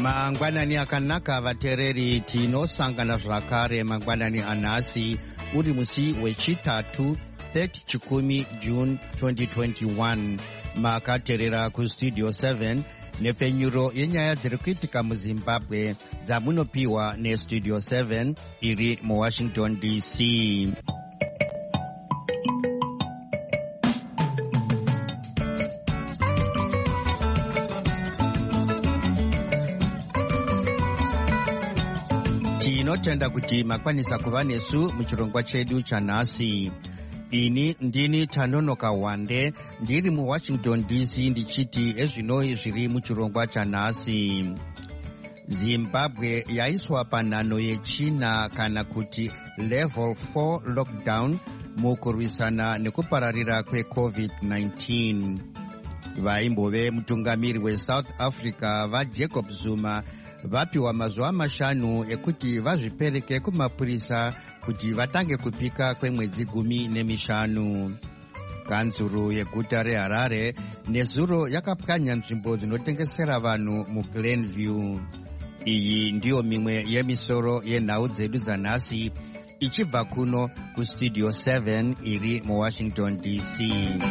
Mangwanani akanaka vatereri, tinosangana zvakare mangwanani anhasi uri musi wechitatu 30 chikumi June 2021. Makaterera kustudio 7 nepfenyuro yenyaya dziri kuitika muZimbabwe dzamunopiwa nestudio 7 iri muWashington DC. Tinotenda kuti makwanisa kuva nesu muchirongwa chedu chanhasi. Ini ndini Tanonoka Wande, ndiri muWashington DC ndichiti ezvinoi zviri muchirongwa chanhasi. Zimbabwe yaiswa panhano yechina kana kuti level 4 lockdown mukurwisana nekupararira kweCovid-19. Vaimbove mutungamiri weSouth Africa vaJacob Zuma vapiwa mazuva 5 ekuti vazvipereke kumapurisa kuti vatange kupika kwemwedzi 15. Kanzuru yeguta reHarare nezuro yakapwanya nzvimbo dzinotengesera vanhu muGlenview. Iyi ndiyo mimwe yemisoro yenhau dzedu dzanhasi ichibva kuno kustudio 7 iri muWashington DC.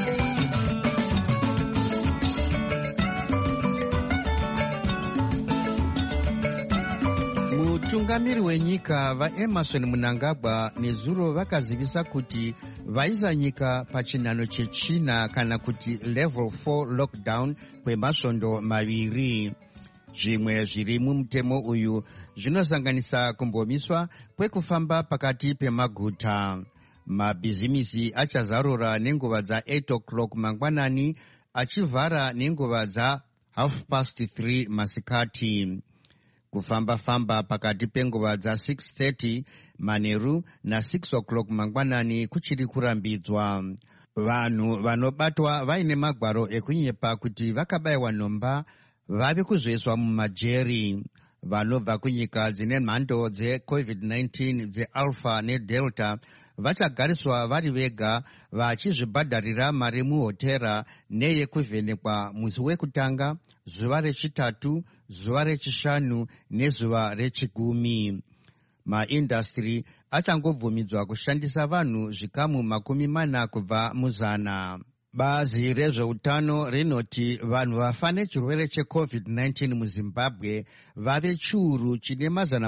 Mutungamiri wenyika vaEmerson Mnangagwa nezuro vakazivisa kuti vaisa nyika pachinhano chechina kana kuti level 4 lockdown kwemasvondo 2. Zvimwe zviri mumutemo uyu zvinosanganisa kumbomiswa kwekufamba pakati pemaguta. Mabhizimisi achazarura nenguva dza8 o'clock mangwanani achivhara nenguva dza3:30 masikati. Kufamba-famba pakati penguva dza6:30 manheru na6 o'clock mangwanani kuchiri kurambidzwa. Vanhu vanobatwa vaine magwaro ekunyepa kuti vakabayiwa nhomba vave kuzoiswa mumajeri. Vanobva kunyika dzine mhando dzeCovid-19 dzeAlpha neDelta vachagariswa vari vega vachizvibhadharira mari muhotera neyekuvhenekwa musi wekutanga, zuva rechitatu, zuva rechishanu nezuva rechi10. Maindastri achangobvumidzwa kushandisa vanhu zvikamu 40 kubva muzana. Bazi rezveutano rinoti vanhu vafa nechirwere cheCovid-19 muZimbabwe vave chiuru chine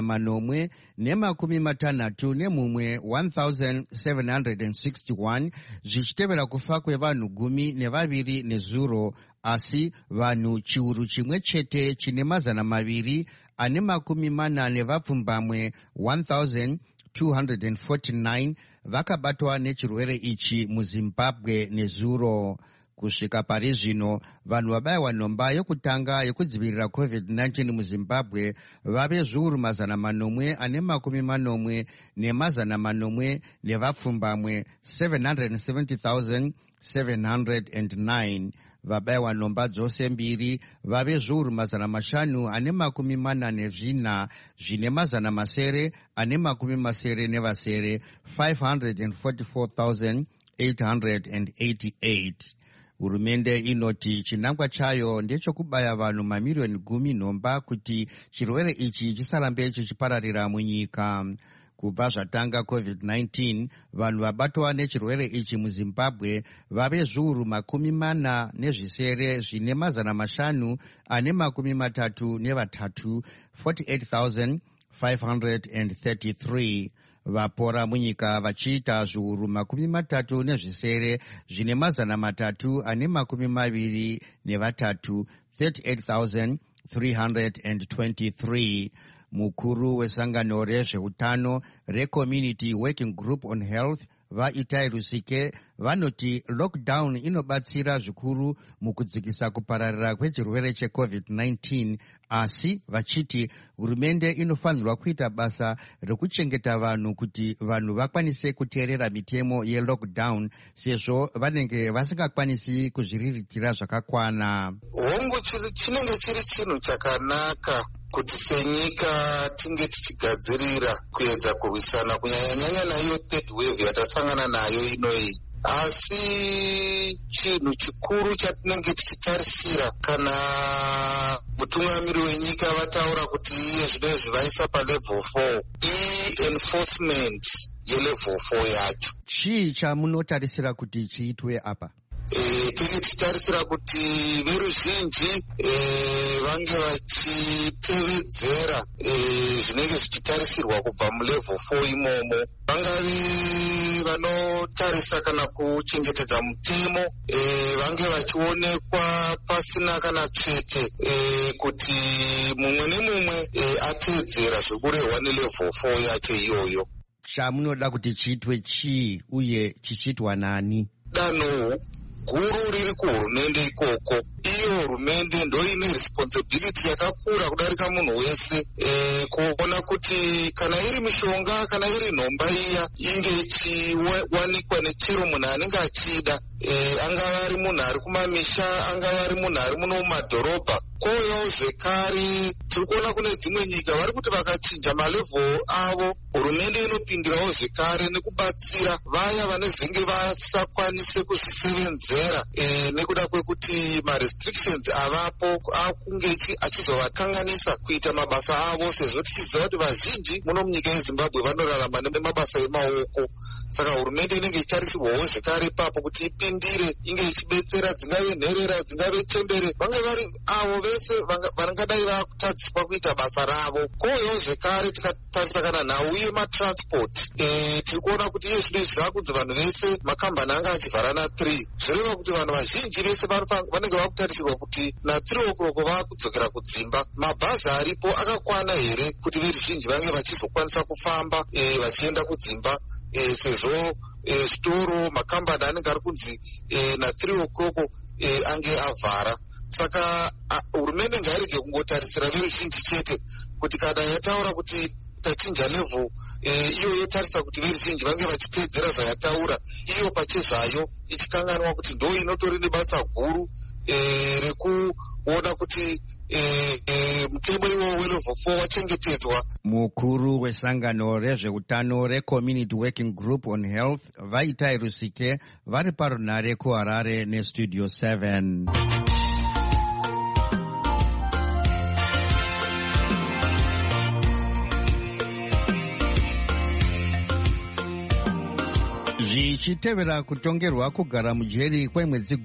961 1761 zvichitevera kufa kwevanhu 12 nezuro, asi vanhu chiuru chimwe chete chine 240 1249 vakabatwa nechirwere ichi muZimbabwe nezuro. Kusvika pari zvino vanhu vabayiwa nhomba yokutanga yokudzivirira COVID-19 muZimbabwe vave zviuru 840 nevapfumbamwe 770,709. Vabayiwa nhomba dzose mbiri vave zviuru 544 zvine 544,888. Hurumende inoti chinangwa chayo ndechokubaya vanhu mamirioni 10 nhomba kuti chirwere ichi chisarambe chichipararira munyika. Kubva zvatanga COVID-19, vanhu vabatwa nechirwere ichi muZimbabwe vave zviuru 40 zvine 533, 48,533. Vapora munyika vachiita zviuru 30 zvine 323, 38,323. Mukuru wesangano rezveutano reCommunity Working Group on Health vaItai Lusike vanoti lockdown inobatsira zvikuru mukudzikisa kupararira kwechirwere cheCovid-19, asi vachiti hurumende inofanirwa kuita basa rekuchengeta vanhu kuti vanhu vakwanise kuteerera mitemo yelockdown sezvo vanenge vasingakwanisi kuzviriritira zvakakwana. Hongu chinenge chiri chinhu chakanaka kuti senyika tinge tichigadzirira kuedza kurwisana kunyanya-nyanya nayo third wave yatasangana nayo inoyi. Asi chinhu chikuru chatinenge tichitarisira kana mutungamiri wenyika vataura kuti iye zvinezvi vaisa palevel 4 enforcement yelevel 4 yacho. Chii chamunotarisira kuti chiitwe apa? Tiri tichitarisira kuti veruzhinji vange vachitevedzera zvinenge zvichitarisirwa kubva mulevel 4 imomo. Vangavi vanotarisa kana kuchengetedza mutemo vange vachionekwa pasina kana tsvete kuti mumwe nemumwe atedzera zvikurehwa nelevel 4 yacho iyoyo. Chamunoda kuti chiitwe chii uye chichitwa nani? Danho guru riri kuhurumende ikoko. Iyo hurumende ndo ine responsibility yakakura kudarika munhu wese kuona kuti kana iri mishonga kana iri nhomba iya inge ichiwanikwa nechero munhu anenge achida, angava ari munhu ari kumamisha, angava ari munhu ari muno mumadhorobha. Koyawo zvekare tiri kuona kune dzimwe nyika vari kuti vakachinja malevel avo, hurumende inopindirawo zvekare nekubatsira vaya vanezenge vasakwanise kuzvisevenzera nekuda kwekuti restrictions avapo akunge achizovakanganisa kuita mabasa avo, sezvo tichiziva kuti vazhinji muno munyika yeZimbabwe vanorarama nemabasa emaoko. Saka hurumende inenge ichitarisirwawo zvekare ipapo kuti ipindire, inge ichibetsera dzingave nherera dzingave chembere, vange vari avo vese vangadai vakutadziswa kuita basa ravo. Koyawo zvekare tikatarisa kana nhau yematransport, tiri kuona kuti iye zvinezvi zvaakunzi vanhu vese makambani anga achivhara na3, zvireva kuti vanhu vazhinji vese vanenge vakutarisirwa kuti na3 o'clock vakudzokera kudzimba. Mabhazi aripo akakwana here kuti veruzhinji vange vachizokwanisa kufamba vachienda kudzimba, sezvo zvitoro makambani anenge ari kunzi na3 o'clock ange avhara. Saka hurumende ngairege kungotarisira veruzhinji chete, kuti kana yataura kuti tachinja level iyo yotarisa kuti veruzhinji vange vachiteedzera zvayataura, iyo pachezvayo ichikanganwa kuti ndo inotori nebasa guru rekuona kuti mutemo iwowo welevel 4 wachengetedzwa. Mukuru wesangano rezveutano reCommunity Working Group on Health Vaitai Rusike vari parunare kuHarare neStudio 7. Zvichitevera kutongerwa kugara mujeri kwemwedzi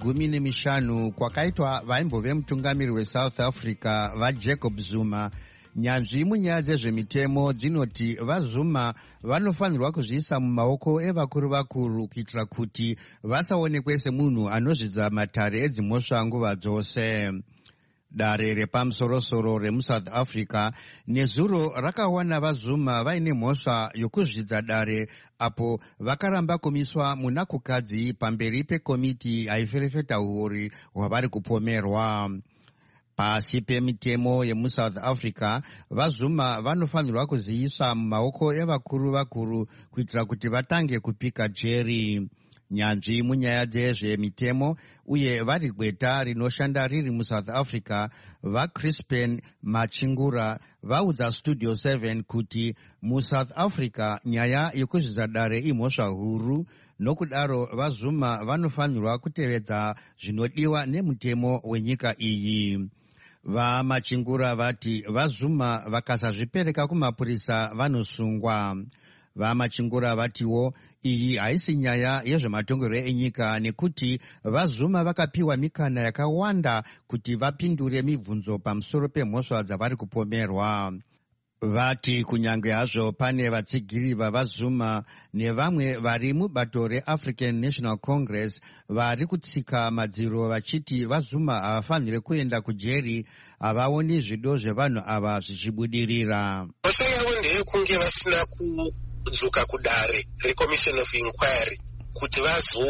15 kwakaitwa vaimbove mutungamiri weSouth Africa vaJacob Zuma, nyanzvi munyaya dzezvemitemo dzinoti vaZuma vanofanirwa kuzviisa mumaoko evakuru vakuru kuitira kuti vasaonekwe semunhu anozvidza matare edzimhosva nguva dzose. Dare repamusorosoro remuSouth Africa nezuro rakawana vaZuma vaine mhosva yokuzvidza dare apo vakaramba kumiswa munakukadzi pamberi pekomiti haiferefeta uori hwavari kupomerwa. Pasi pemitemo yemuSouth Africa, vaZuma vanofanirwa kuziisa mumaoko evakuru vakuru kuitira kuti vatange kupika jeri. Nyanzvi munyaya dzezvemitemo uye vari gweta rinoshanda riri muSouth Africa vaCrispin Machingura vaudza Studio 7 kuti muSouth Africa nyaya yekuzvidza dare imhosva huru, nokudaro vaZuma vanofanirwa kutevedza zvinodiwa nemutemo wenyika iyi. VaMachingura vati vaZuma vakasazvipereka kumapurisa vanosungwa. VaMachingura vatiwo iyi haisi nyaya yezvematongerwo enyika, nekuti vaZuma vakapiwa mikana yakawanda kuti vapindure mibvunzo pamusoro pemhosva dzavari kupomerwa. Vati kunyange hazvo pane vatsigiri vavaZuma nevamwe vari mubato reAfrican National Congress vari kutsika madziro vachiti vaZuma havafaniri kuenda kujeri, havaoni zvido zvevanhu ava zvichibudirira. Mhosva yavo ndeyekunge vasina kudzoka kudare reCommission of Inquiry kuti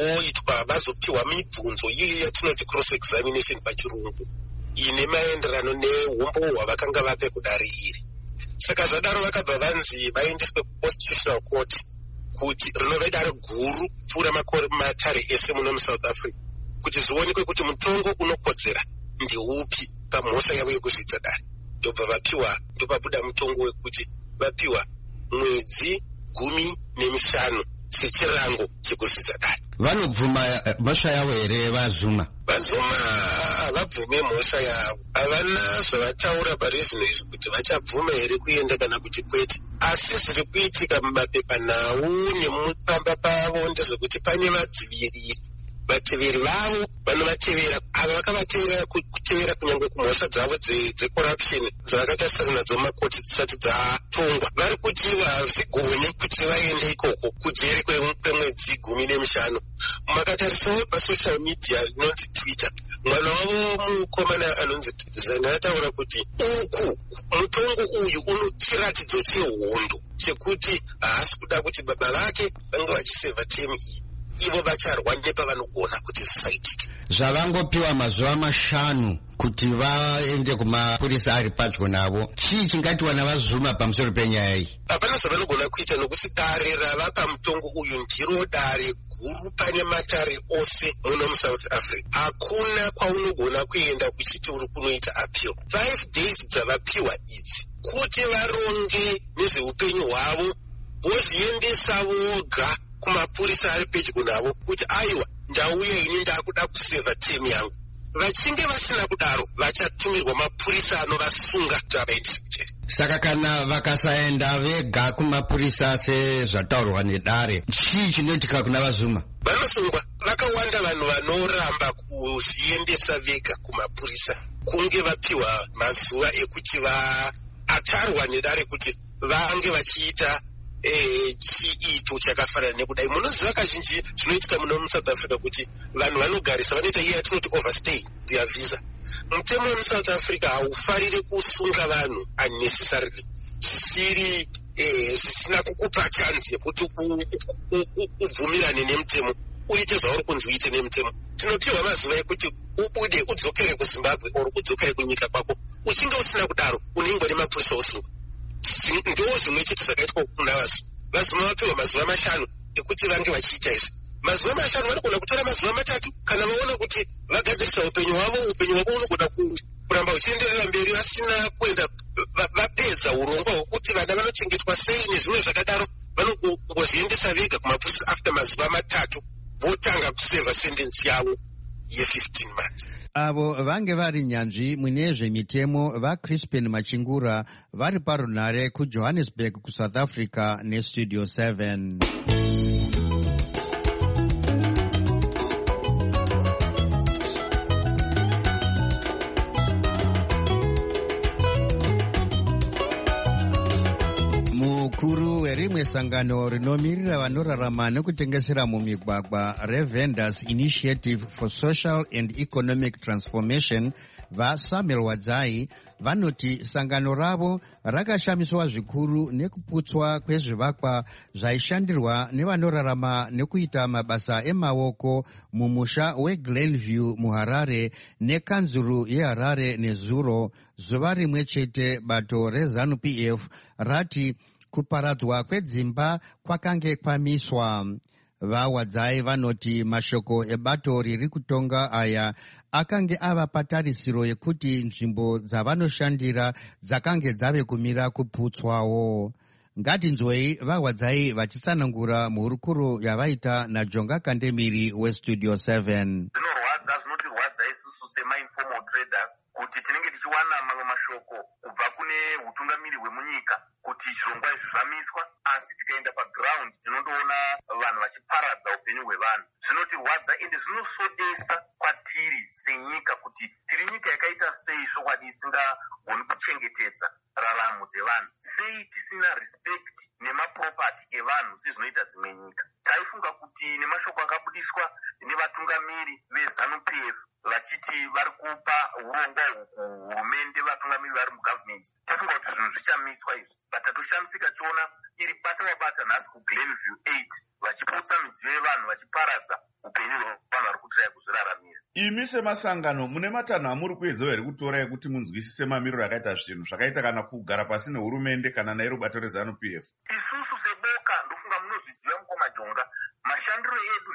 vazopiwa mibvunzo iyi yatinoti cross examination pachirungu, ine maenderano neumbo hwavakanga vape kudare iri. Saka zvadaro vakabva vanzi vaendeswe kuConstitutional Court kuti rinova dare guru pfuura matare ese muno muSouth Africa, kuti zvionekwe kuti mutongo unokodzera ndeupi pamhosva yavo yekuzvidza dare. Ndopabuda mutongo wekuti vapiwa mwedzi 15 sechirango chekuzvidza dare. vanobvuma mhosva yavo here vazuma havabvume mhosva yavo. havana zvavataura pari zvino izvi kuti vachabvuma here kuenda kana kuti kwete, asi zviri kuitika mumapepanhau nemukamba pavo ndezvekuti pane vateveri vavo vanovatevera, ava vakavatevera kutevera kunyange kumhosva dzavo dzecorruption dzavakatarisana nadzo mumakoti dzisati dzatongwa. vari kuti hazvigone kuti vaende ikoko kujeri kwemwedzi 15. makatarisawo pasocial media inonzi Twitter, mwana wavo mukomana anonzi Zana ataura kuti uku mutongo uyu chiratidzo chehondo chekuti haasi kuda kuti baba vake vange vachisevha temu iyi, ivo vacharwa nepavanogona kuti zvisaitike. Zvavangopiwa mazuva 5 kuti vaende kumapurisa ari padyo navo. Chii chingatiwa navazuma pamusoro penyaya iyi? Hapana zvavanogona kuita nokuti dare ravapa mutongo uyu ndiro dare guru pane matare ose muno muSouth Africa. Hakuna kwaunogona kuenda kuchiti uri kunoita appeal. 5 days dzavapiwa idzi kuti varonge nezveupenyu hwavo, vozviendesa voga kumapurisa ari pedyo navo kuti aiwa ndauya ini ndakuda kusevha temu yangu. Vachinge vasina kudaro vachatumirwa mapurisa anovasunga kuti avaendese kujeri. Saka kana vakasaenda vega kumapurisa sezvataurwa nedare, chii chinoitika kuna vazuma? Vanosungwa. Vakawanda vanhu vanoramba kuzviendesa vega kumapurisa kunge vapiwa mazuva ekuti vaatarwa nedare kuti vange vachiita chiito chakafanana nekudai. Munoziva kazhinji zvinoitika muno muSouth Africa kuti vanhu vanogarisa vanoita iye yatinoti overstay their visa. Mutemo wemuSouth Africa haufariri kusunga vanhu unnecessarily zvisina kukupa chance yekuti ubvumirane nemutemo, uite zvauri kunzi uite nemutemo. Tinopiwa mazuva ekuti ubude udzokere kuZimbabwe or udzokere kunyika kwako. Uchinge usina kudaro unengwa nemapurisa osungwa. Ndo zvimwe chete zvakaitwa kuna vazuma vapiwa mazuva 5 ekuti vange vachiita izvi. Mazuva 5 vanogona kutora mazuva 3 kana vaona kuti vagadzirisa upenyu hwavo unogona kuramba uchienderera mberi vasina kuenda vapedza urongwa hwekuti vana vanochengetwa sei nezvimwe zvakadaro. Vanongozviendesa vega kumapurisa after mazuva 3 votanga kusevha sentensi yavo ye15 months. Avo vange vari nyanzvi mune zvemitemo vaCrispin Machingura vari parunhare kuJohannesburg kuSouth Africa neStudio 7. Mukuru werimwe sangano rinomirira vanorarama nekutengesera mumigwagwa reVendors Initiative for Social and Economic Transformation vaSamuel Wadzai vanoti sangano ravo rakashamiswa zvikuru nekuputswa kwezvivakwa zvaishandirwa nevanorarama nekuita mabasa emaoko mumusha weGlenview muHarare nekanzuru yeHarare nezuro. Zuva rimwe chete bato reZANU-PF rati kuparadzwa kwedzimba kwakange kwamiswa. VaWadzai vanoti mashoko ebato riri kutonga aya akange ava patarisiro yekuti nzvimbo dzavanoshandira dzakange dzave kumira kuputswawo. Ngatinzwei VaWadzai vachitsanangura muhurukuro yavaita naJonga Kandemiri weStudio 7. Zvinotirwadza isusu sema-informal traders kuti tinenge tichiwana mamwe mashoko kubva kune utungamiri hwemunyika kuti zvirongwa izvi zvamiswa, asi tikaenda paground tinondoona vanhu vachiparadza upenyu hwevanhu. Zvinotirwadza ende zvinosodesa kwatiri senyika kuti tiri nyika yakaita sei chokwadi isingagoni kuchengetedza raramo dzevanhu, sei tisina respect nemapropati evanhu sezvinoita dzimwe nyika. Taifunga kuti nemashoko akabudiswa nevatungamiri veZANU-PF vachiti vari kupa urongwa hurumende vatungamiri vari mugavhimenti, taifunga kuti zvinhu zvichamiswa izvi, but tatoshamisika tiona iri bata nhasi kuGlenview 8 vachiputsa midziyo yevanhu vachiparadza upenyu hwevanhu vari kutiraya kuzviraramira. Imi semasangano mune matanho amuri kuedzawo here kutora ekuti munzwisise mamiriro akaita zvinhu zvakaita kana kugara pasi nehurumende kana nairo bato reZANU-PF? Isusu seboka ndofunga munozviziva mukoma Jonga, mashandiro edu ndeyekuti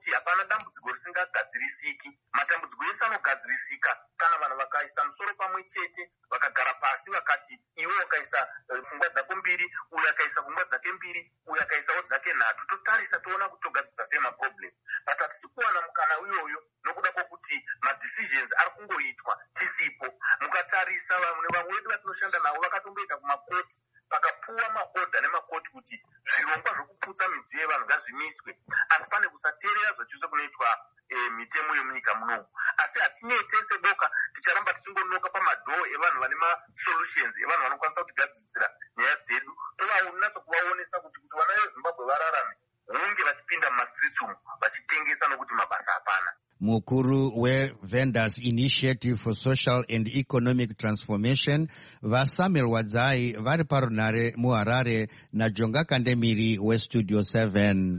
kuti hapana dambudziko risingagadzirisiki. Matambudziko ese anogadzirisika kana vanhu vakaisa musoro pamwe chete, vakagara pasi vakati iwe wakaisa pfungwa dzako mbiri, uyu akaisa pfungwa dzake mbiri, uyu akaisawo dzake nhatu, totarisa toona kuti togadzisa sei maproblem. But hatisi kuwana mukana uyoyo nokuda kwokuti madecisions ari kungoitwa tisipo. Mukatarisa vamwe vedu vatinoshanda navo vakatomboita kumakoti, pakapuwa maodha nemakoti kuti zvirongwa zvokuputsa midziyo yevanhu ngazvimiswe, asi pane kusateerera zvachose kunoitwa mitemo yemunyika munomu. Asi hatinete seboka ticharamba tichingonoka pamadhoo evanhu vane masolutions, evanhu vanokwanisa kutigadzisira nyaya dzedu. Tovaonatso kuvaonesa kuti vana vezimbabwe vararame hunge vachipinda mumastreets umu vachitengesa nokuti mabasa hapana. Mukuru weVendors Initiative for Social and Economic Transformation vaSamuel Wadzai vari parunare muHarare naJonga Kandemiri weStudio 7.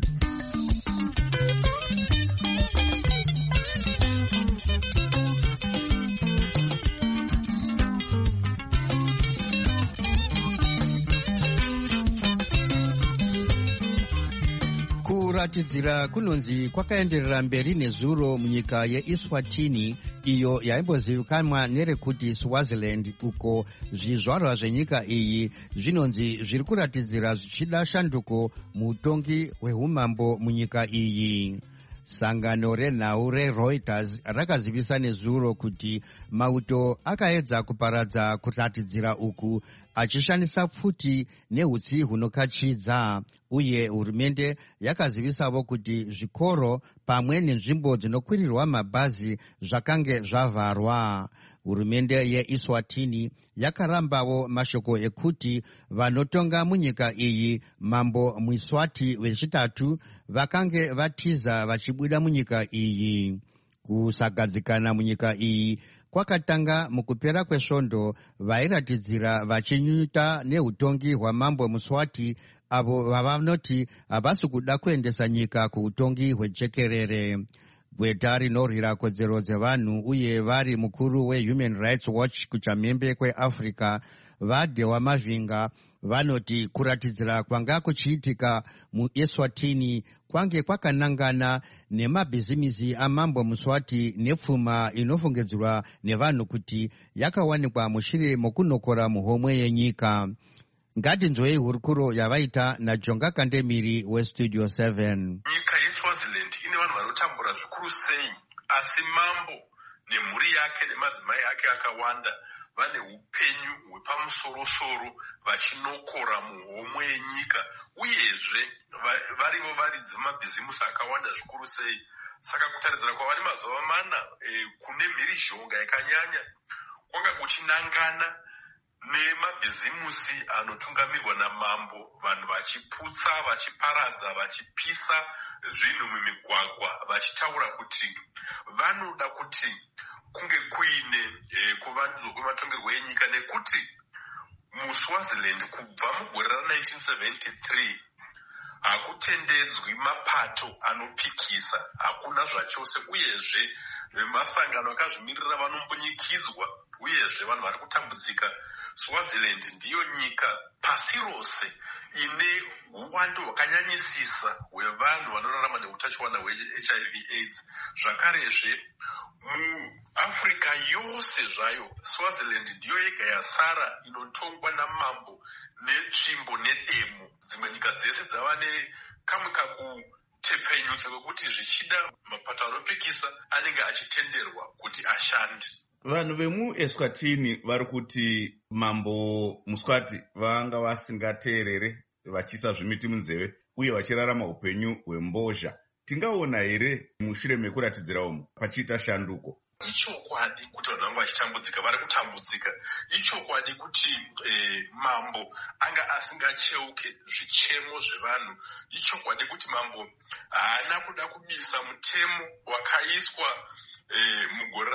Kuratidzira kunonzi kwakaenderera mberi nezuro munyika yeEswatini, iyo yaimbozivikanwa nerekuti Swaziland, uko zvizvarwa zvenyika iyi zvinonzi zviri kuratidzira zvichida shanduko muutongi hweumambo munyika iyi. Sangano renhau reReuters rakazivisa nezuro kuti mauto akaedza kuparadza kuratidzira uku achishandisa pfuti neutsi hunokachidza, uye hurumende yakazivisavo kuti zvikoro pamwe nenzvimbo dzinokwirirwa mabhazi zvakange zvavharwa. Hurumende yeEswatini yakarambawo mashoko ekuti vanotonga munyika iyi, mambo Mwiswati wechitatu, vakange vatiza vachibuda munyika iyi. Kusagadzikana munyika iyi kwakatanga mukupera kwesvondo, vairatidzira vachinyunyuta neutongi hwamambo Muswati, avo vavanoti havasi kuda kuendesa nyika kuutongi hwechekerere. Gweta rinorwira kodzero dzevanhu uye vari mukuru weHuman Rights Watch kuchamhembe kweAfrica, vaDewa Mavinga, vanoti kuratidzira kwanga kuchiitika muEswatini kwange kwakanangana nemabhizimisi amambo Muswati nepfuma inofungidzirwa nevanhu kuti yakawanikwa mushure mokunokora muhomwe yenyika. Ngatinzwei hurukuro yavaita naJonga Kandemiri weStudio 7. Nyika yeSwaziland ine vanhu vanotambura zvikuru sei, asi mambo nemhuri yake nemadzimai ake akawanda vane upenyu hwepamusoro-soro vachinokora muhomwe yenyika, uyezve varivo varidzi vemabhizimusi akawanda zvikuru sei. Saka kutaridzira kwava nemazuva mana kune mhirizhonga yakanyanya kwanga kuchinangana nemabhizimusi anotungamirwa namambo, vanhu vachiputsa, vachiparadza, vachipisa zvinhu mumigwagwa, vachitaura kuti vanoda kuti kunge kuine kuvandudzwa kwematongerwo enyika, nekuti muSwaziland kubva mugore ra1973 hakutendedzwi mapato anopikisa, hakuna zvachose, uyezve masangano akazvimirira vanombunyikidzwa, uyezve vanhu vari kutambudzika. Swaziland ndiyo nyika pasi rose ine uwando hwakanyanyisisa hwevanhu vanorarama neutachiwana hweHIV AIDS. Zvakarezve muAfrica yose zvayo, Swaziland ndiyo yega yasara inotongwa namambo netsvimbo nedemo. Dzimwe nyika dzese dzava nekamwe kakutepfenyutsa kwekuti zvichida mapato anopikisa anenge achitenderwa kuti ashande. Vanhu vemuEswatini vari kuti mambo Muswati vanga vasingateerere, vachiisa zvimiti munzeve uye vachirarama upenyu hwembozha. Tingaona here mushure mekuratidzira umu pachiita shanduko? Ichokwadi kuti vanhu vanga vachitambudzika, vari kutambudzika. Ichokwadi kuti mambo anga asingacheuke zvichemo zvevanhu. Ichokwadi kuti mambo haana kuda kubisa mutemo wakaiswa mugore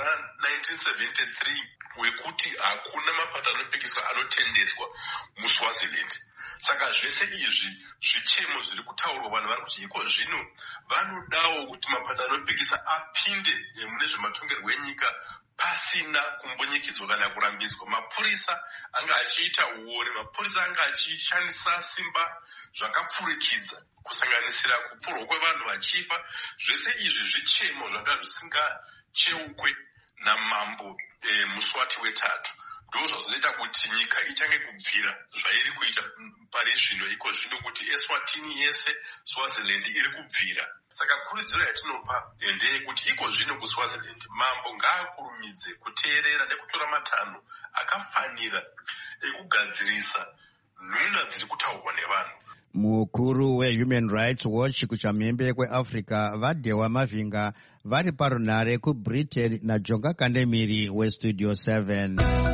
ra1973 wekuti hakuna mapato anopikiswa anotendedzwa muSwaziland. saka zvese izvi zvichemo zviri kutaurwa, vanhu vari kuti iko zvino vanodawo kuti mapato anopikisa apinde mune zvematongerwo enyika pasina kumbunyikidzwa kana kurambidzwa. Mapurisa anga achiita uore, mapurisa anga achishandisa simba zvakapfurikidza, kusanganisira kupfurwa kwevanhu vachifa. Zvese izvi zvichemo zvanga zvisingacheukwe namambo Muswati wetatu. Ndo zvazoita kuti nyika ichange kubvira zvairi kuita pari zvino, iko zvino kuti Eswatini yese Swaziland iri kubvira. Saka kurudziro yatinopa ndeyekuti iko zvino kuSwaziland mambo ngaakurumidze kuteerera nekutora matanho akafanira ekugadzirisa nhuna dziri kutaurwa nevanhu. Mukuru weHuman Rights Watch kuchamhembe kweAfrica Vadewa Mavinga vari parunhare kuBritain naJonga Kandemiri weStudio 7.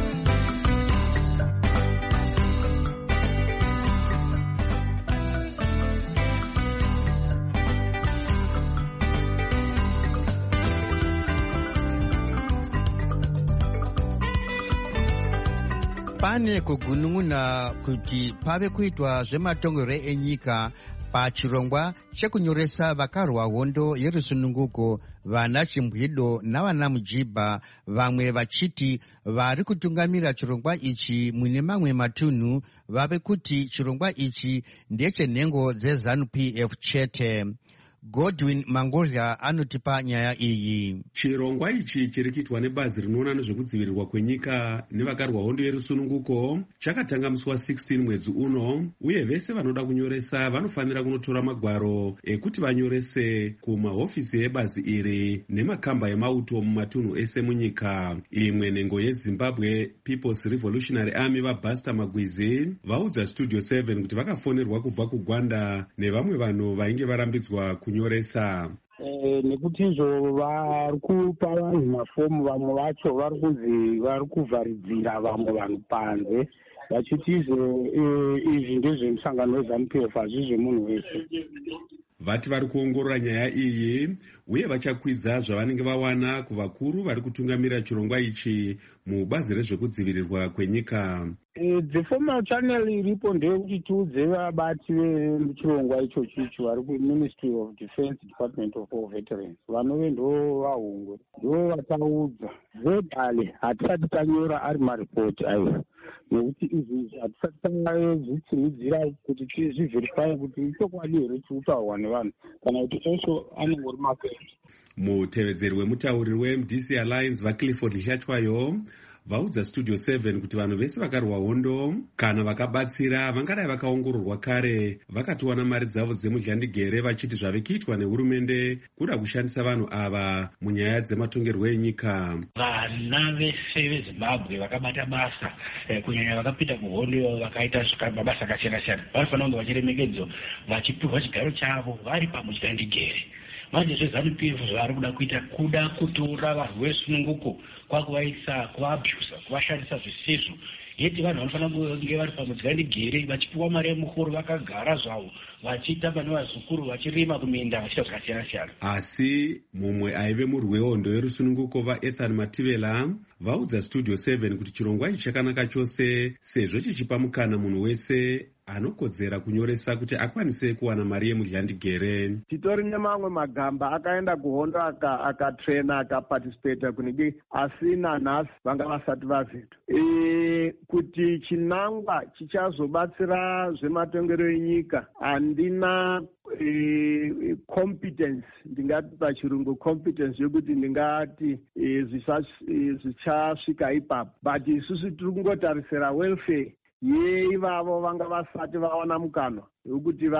Pane kugunun'una kuti pave kuitwa zvematongerwo enyika pachirongwa chekunyoresa vakarwa hondo yerusununguko, vana chimbwido navana mujibha, vamwe vachiti vari kutungamira chirongwa ichi mune mamwe matunhu vave kuti chirongwa ichi ndechenhengo dzeZANU-PF chete. Godwin Mangorya anotipa nyaya iyi. Chirongwa ichi chiri kuitwa nebazi rinoona nezvekudzivirirwa kwenyika nevakarwa hondo yerusununguko chakatanga musi wa16 mwedzi uno, uye vese vanoda kunyoresa vanofanira kunotora magwaro ekuti vanyorese kumahofisi ebazi iri nemakamba emauto mumatunhu ese munyika. Imwe nhengo yeZimbabwe People's Revolutionary Army vaBaster Magwizi vaudza Studio 7 kuti vakafonerwa kubva kuGwanda nevamwe vanhu vainge varambidzwa kunyoresa. Nekuti izvo vari kupa vanhu mafomu, vamwe vacho vari kunzi vari kuvharidzira vamwe vanhu panze vachiti izvi ndezvemusangano weZANU-PF, hazvi zvemunhu wese. Vati vari kuongorora nyaya iyi uye vachakwidza zvavanenge vawana kuvakuru vari kutungamira chirongwa ichi mubazi rezvekudzivirirwa kwenyika. The formal channel iripo ndeyekuti tiudze vabati vechirongwa ichochicho vari kuMinistry of Defence, Department of War Veterans, vanove ndo vahungwe, ndo vataudza verbally. Hatisati tanyora ari maripoti ayo, nekuti izvi hatisati tazvitsimidzira kuti tizvivherifaye kuti ichokwadi here chiri kutaurwa nevanhu kana kuti esho anongori mafendi. Mutevedzeri wemutauriri weMDC Alliance vaClifford Lishachwayo vaudza Studio 7 kuti vanhu vese vakarwa hondo kana vakabatsira vangadai vakaongororwa kare vakatowana mari dzavo dzemudhlandigere, vachiti zvave kuitwa nehurumende kuda kushandisa vanhu ava munyaya dzematongerwo enyika. Vana vese veZimbabwe vakabata basa, kunyanya vakapinda kuhondo vakaita mabasa akasiyana-siyana, vanofanira kunge vachiremekedzwa, vachipiwa chigaro chavo vari pamudhlandigere. Manje zveZANU-PF zvari kuda kutora vanhu vesununguko kwakuvaisa, kuvaabhusa, kuvashandisa zvisizvo. Yeti vanhu vanofanira kunge vari pamudhlandigere vachipiwa mari yemuhoro vakagara zvavo vachitamba nevazukuru vachirima kuminda vachiita zvakasiyana-siyana. Asi mumwe aive murwi wehondo yerusununguko vaEthan Mativela vaudza Studio 7 kuti chirongwa ichi chakanaka chose sezvo chichipa mukana munhu wese anokodzera kunyoresa kuti akwanise kuwana mari yemudhlandigere. Titori nemamwe magamba akaenda kuhondo akatrena akaparticipata kunenge asi nanhasi vanga vasati vavhitwa. Kuti chinangwa chichazobatsira zvematongero enyika handina competence, ndingati pachirungu competence yokuti ndingati zvichasvika ipapo, but isusu tiri kungotarisira welfare yeivavo vanga vasati vawana mukana wekuti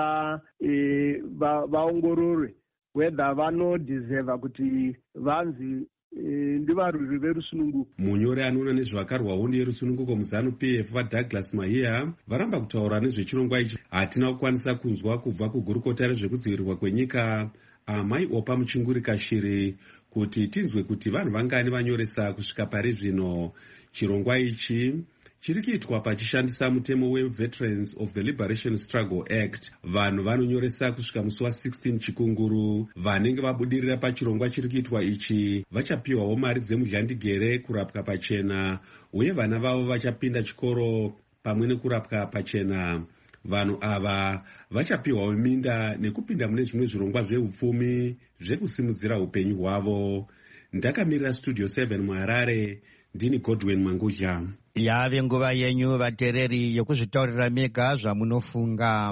vaongorore whether vanodhizeva kuti vanzi ndivarwiri verusununguko. Munyori anoona nezvavakarwa hondo yerusununguko muZANU-PF vaDouglas Mahiya varamba kutaura nezvechirongwa ichi. Hatina kukwanisa kunzwa kubva kugurukota rezvekudzivirirwa kwenyika Amai Opa Muchinguri Kashiri kuti tinzwe kuti vanhu vangani vanyoresa kusvika pari zvino. Chirongwa ichi chiri kuitwa pachishandisa mutemo weVeterans of the Liberation Struggle Act. Vanhu vanonyoresa kusvika musi wa16 chikunguru. Vanenge vabudirira pachirongwa chiri kuitwa ichi vachapiwawo mari dzemudhlandigere, kurapwa pachena, uye vana vavo vachapinda chikoro pamwe nekurapwa pachena. Vanhu ava vachapiwawo minda nekupinda mune zvimwe zvirongwa zveupfumi zvekusimudzira upenyu hwavo. Ndakamirira Studio 7 muHarare, ndini Godwin Mangudya. Yave nguva yenyu vatereri yokuzvitaurira mega zvamunofunga.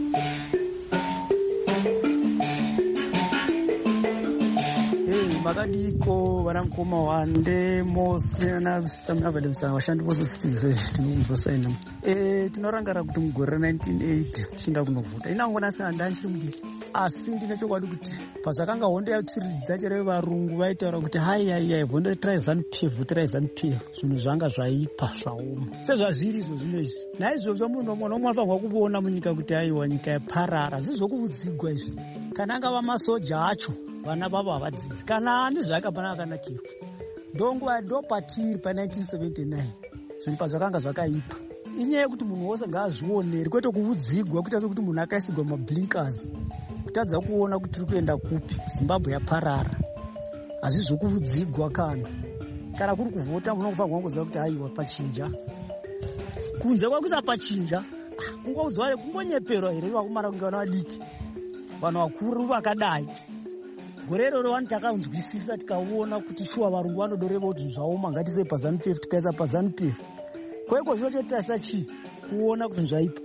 Makadiko varamukoma wande mose na stamina vademsa vashandi vose citizen tinokumbosaina tinorangara kuti mugore 1980 tichinda kunovhuta inangona sanda nchiri mudiki asi ndine chokwadi kuti pazvakanga hondo yatsviridza chero varungu vaitaura kuti hai hondo trizanpf zvinhu zvanga zvaipa zvaoma sezvazviri izvo zvinezvi naizvozvo munhu omwe nomunofanirwa kuona munyika kuti aiwa nyika yaparara zvizokuudzigwa izvi kana angava masoja acho vana vavo havadzidzi kana ani zvakapana akanakirwa ndo patiri pa1979 zvinhu pazvakanga zvakaipa inyaya yekuti munhu wose ngaazvioneri kwete kuudzigwa kuita sekuti munhu akaisigwa mablinkers kutadza kuona kuti tiri kuenda kupi. Zimbabwe yaparara hazvizokuudzigwa kana kuri kuvhota munofanirwa kuziva kuti aiwa pachinja kunze kwakuisa pachinja kungoudzwa kungonyeperwa here vakumara kunge vana vadiki vanhu vakuru vakadai. Gore iroro vanhu takaunzwisisa tikaona kuti shuwa varungu vanodoreva kuti zvaoma ngatisei paZANU-PF tikaisa paZANU-PF kweko zvino chotitasisa chii kuona kuti zvaipa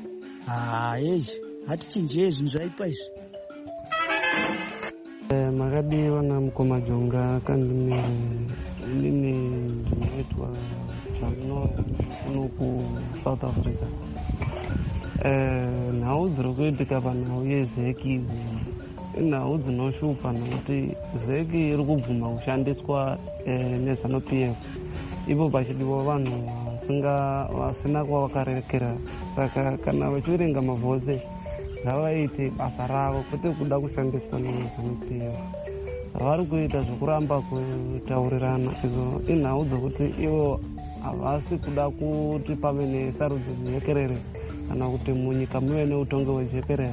hatichinjei zvinhu zvaipa izvi. Makadiwa na mukoma jonga kandimire inini zvinoitwa zvamuno ku South Africa. Nhau dziri kuitika panhau yezeki nhau dzinoshupa nokuti zeki iri kubvuma kushandiswa neZANU-PF ipo pachidiwa vanhu vasina kwavakarekera. Saka kana vachiverenga mavhose ngavaite basa ravo kwete kuda kushandiswa neZANU-PF. Vari kuita zvokuramba kutaurirana izvo inhau dzokuti ivo havasi kuda kuti pave nesarudzo dzejekerere kana kuti munyika muve neutongo hwejekerere.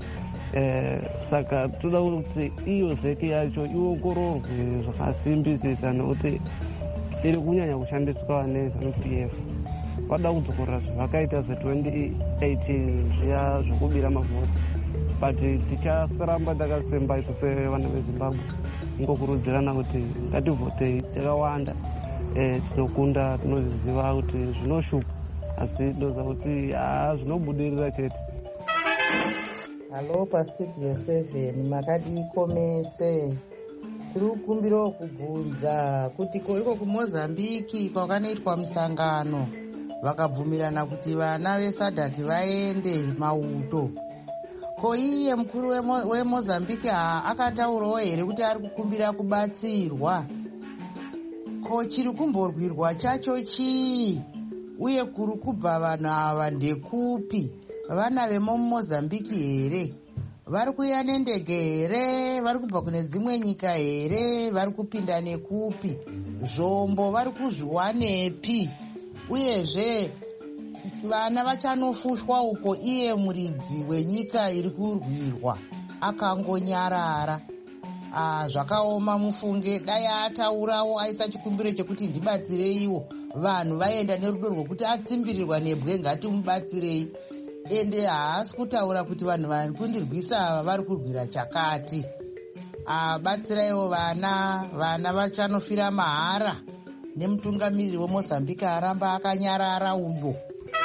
Saka toda kuti iyo zeki yacho iongororwe zvakasimbisisa nokuti iri kunyanya kushandiswa neZANU-PF. Vada kudzokorera zvavakaita ze2018 zviya zvokubira mavhoti but tichasaramba takasemba isu sevana veZimbabwe ingokurudzirana kuti ngativhotei takawanda tinokunda tinoziva kuti zvinoshupa asi doza kuti zvinobudirira chete. Halo paStudio 7 makadiko mese tiri kukumbirawo kubvunza kuti iko kuMozambiki kwakanoitwa musangano vakabvumirana kuti vana veSADC vaende mauto. Ko iye mukuru weMozambiki akataurawo here kuti ari kukumbira kubatsirwa? Ko chiri kumborwirwa chacho chii uye kuri kubva vanhu ava ndekupi? Vana vemuMozambiki here? Vari kuya nendege here? Vari kubva kune dzimwe nyika here? Vari kupinda nekupi? Zvombo vari kuzviwanepi? Uyezve vana vachanofushwa uko iye muridzi wenyika iri kurwirwa akangonyarara. Zvakaoma mufunge dai ataurawo aisa chikumbiro chekuti ndibatsireiwo vanhu vaenda nerudo rwokuti atsimbirirwa nebwe ngatimubatsirei. Ende haasi kutaura kuti vanhu vari kundirwisa ava vari kurwira chakati. Batsiraiwo vana vachanofira mahara nemutungamiriri weMozambiki aramba akanyarara uyo.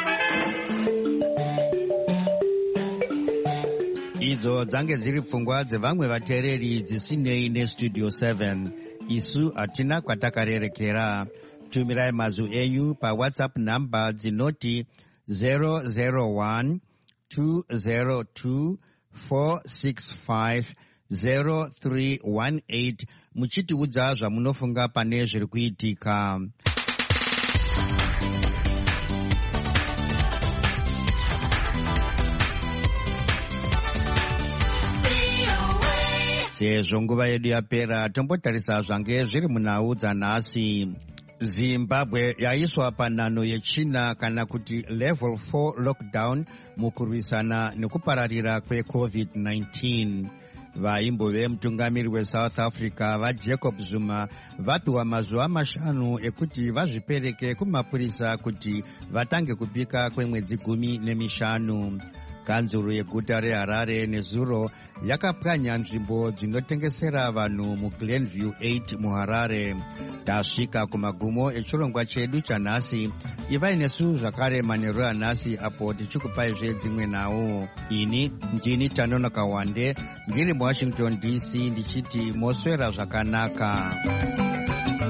Idzo dzange dziri pfungwa dzevamwe vateereri dzisinei neStudio 7. Isu hatina kwatakarerekera. Tumirai mazwi enyu paWhatsApp namba dzinoti 001 202 465 0318 muchitiudza zvamunofunga pane zviri kuitika. Sezvo nguva yedu yapera, tombotarisa zvange zviri munhau dzanhasi. Zimbabwe yaiswa panhano yechina kana kuti level 4 lockdown mukurwisana nekupararira kweCovid-19. Vaimbove mutungamiri weSouth Africa vaJacob Zuma vapiwa mazuva 5 ekuti vazvipereke kumapurisa kuti vatange kupika kwemwedzi 15. Kanzuru yeguta reHarare nezuro yakapwanya nzvimbo dzinotengesera vanhu muGlenview 8 muHarare. Tasvika kumagumo echirongwa chedu chanhasi. Ivai nesu zvakare manheru anhasi apo tichikupaizve dzimwe nhau. Ini ndini Tanonoka Wande ndiri muWashington DC ndichiti moswera zvakanaka.